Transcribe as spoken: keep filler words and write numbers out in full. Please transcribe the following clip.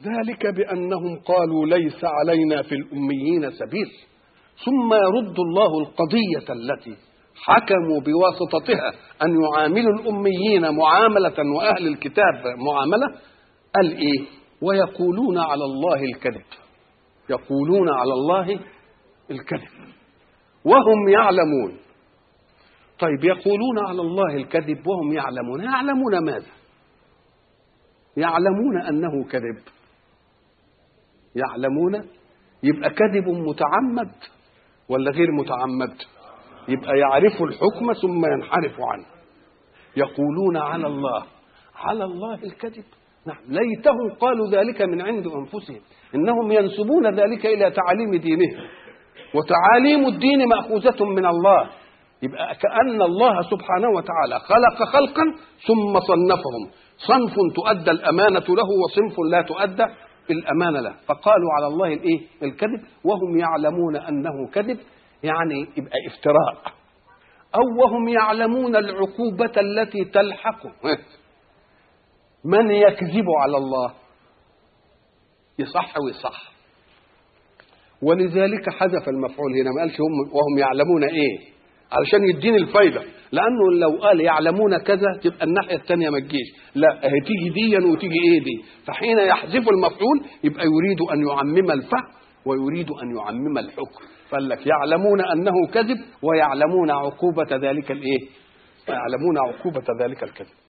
ذلك بأنهم قالوا ليس علينا في الأميين سبيل، ثم يرد الله القضية التي حكموا بواسطتها أن يعاملوا الأميين معاملة وأهل الكتاب معاملة. قال إيه؟ ويقولون على الله الكذب. يقولون على الله الكذب وهم يعلمون. طيب يقولون على الله الكذب وهم يعلمون، يعلمون ماذا؟ يعلمون أنه كذب. يعلمون يبقى كذب متعمد ولا غير متعمد؟ يبقى يعرفوا الحكم ثم ينحرفوا عنه. يقولون على الله على الله الكذب. نعم، ليتهم قالوا ذلك من عند أنفسهم، إنهم ينسبون ذلك إلى تعاليم دينهم، وتعاليم الدين مأخوذة من الله. يبقى كأن الله سبحانه وتعالى خلق خلقا ثم صنفهم، صنف تؤدى الأمانة له وصنف لا تؤدى الأمانة له، فقالوا على الله الإيه؟ الكذب وهم يعلمون أنه كذب، يعني يبقى افتراء. أو وهم يعلمون العقوبة التي تلحق من يكذب على الله. يصح ويصح، ولذلك حذف المفعول هنا، ما قالش هم وهم يعلمون ايه علشان يديني الفايده، لانه لو قال يعلمون كذا تبقى الناحيه الثانيه ما تجيش، لا هي تيجي ديا وتيجي ايه دي، فحين يحذف المفعول يبقى يريد ان يعمم الفعل ويريد ان يعمم الحكم. فقال لك يعلمون انه كذب ويعلمون عقوبه ذلك الايه، يعلمون عقوبه ذلك الكذب.